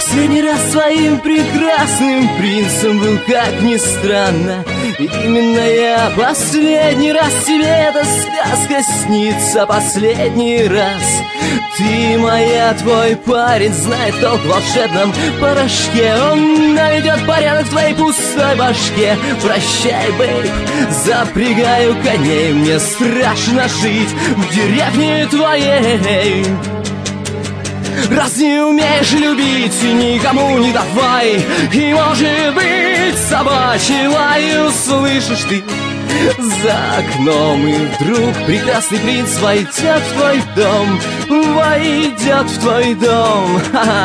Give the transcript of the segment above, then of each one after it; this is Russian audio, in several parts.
Последний раз своим прекрасным принцем был, как ни странно, именно я. Последний раз тебе эта сказка снится, последний раз. Ты моя, твой парень знает толк в волшебном порошке. Он наведет порядок в твоей пустой башке. Прощай, бейб, запрягаю коней, мне страшно жить в деревне твоей. Раз не умеешь любить, никому не давай. И может быть собачий лай услышишь ты за окном. И вдруг прекрасный принц войдет в твой дом, войдет в твой дом.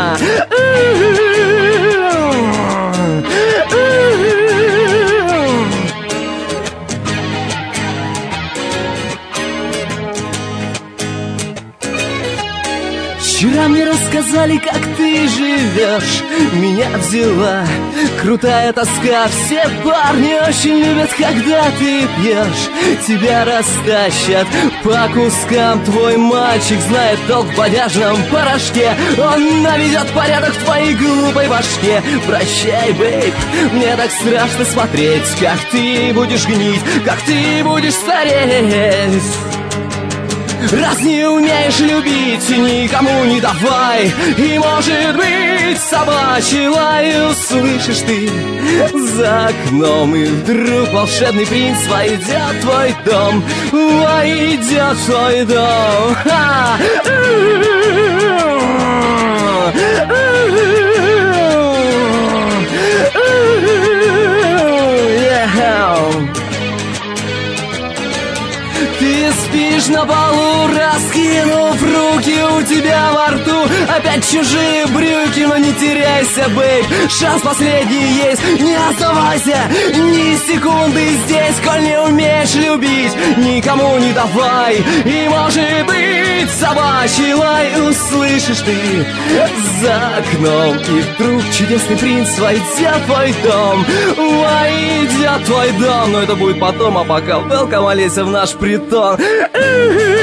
Вчера мне рассказали, как ты живешь, меня взяла крутая тоска. Все парни очень любят, когда ты пьешь, тебя растащат по кускам. Твой мальчик знает толк в бодяжном порошке. Он наведет порядок в твоей глупой башке. Прощай, бейб, мне так страшно смотреть, как ты будешь гнить, как ты будешь стареть. Раз не умеешь любить, никому не давай. И может быть собачий лай услышишь ты за окном. И вдруг волшебный принц войдет в твой дом, войдет в твой дом. Ты спишь на полу, раскинув руки, у тебя во рту опять чужие брюки. Но не теряйся, бейб, шанс последний есть. Не оставайся ни секунды здесь, коль не умеешь любить, никому не давай. И может быть собачий лай услышишь ты за окном. И вдруг чудесный принц войдет в твой дом, войдет в твой дом. Но это будет потом, а пока welcome, Олеся, в наш притон.